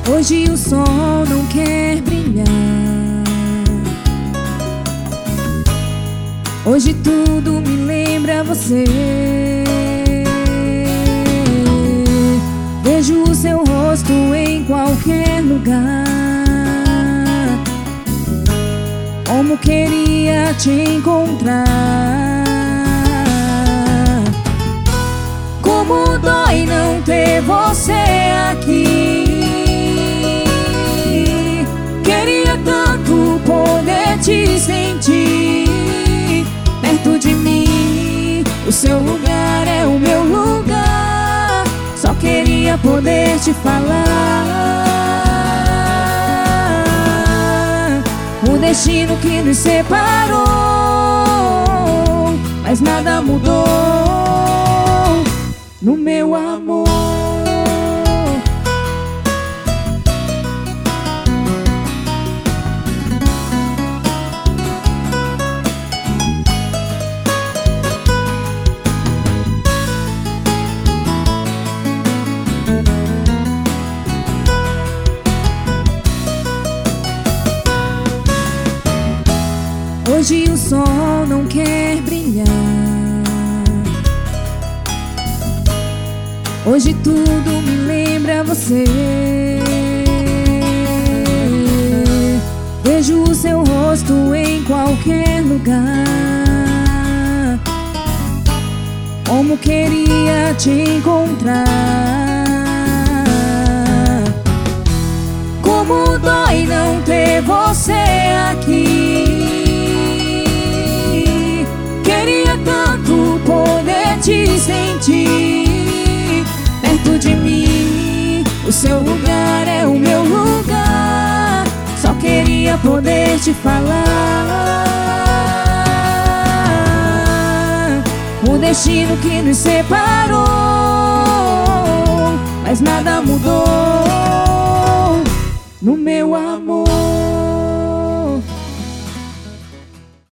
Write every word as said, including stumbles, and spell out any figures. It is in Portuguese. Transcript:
Hoje o sol não quer brilhar. Hoje tudo me lembra você. Vejo o seu rosto em qualquer lugar. Como queria te encontrar. Como dói não ter você aqui. Queria tanto poder te sentir perto de mim. O seu lugar é o meu lugar. Só queria poder te falar. O destino que nos separou, mas nada mudou no meu amor. Hoje o sol não quer brilhar. Hoje tudo me lembra você. Vejo o seu rosto em qualquer lugar. Como queria te encontrar. Como dói não ter você aqui. Queria tanto poder te sentir perto de mim. O seu lugar é o meu lugar. Só queria poder te falar. O destino que nos separou, mas nada mudou no meu amor.